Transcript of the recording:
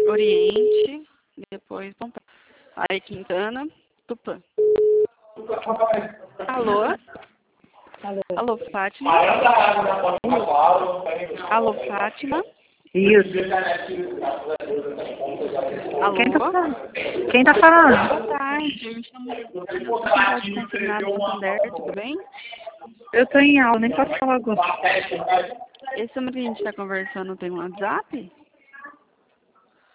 Oriente, depois Pompéi. Aí Quintana, Tupã. Alô? Alô, Fátima? Alô, Fátima? Isso. Alô? Quem tá falando? Boa tarde, me chamo Central de Consignado do Santander, tudo bem? Eu tô em aula, nem posso falar agora. Esse número que a gente está conversando tem um WhatsApp?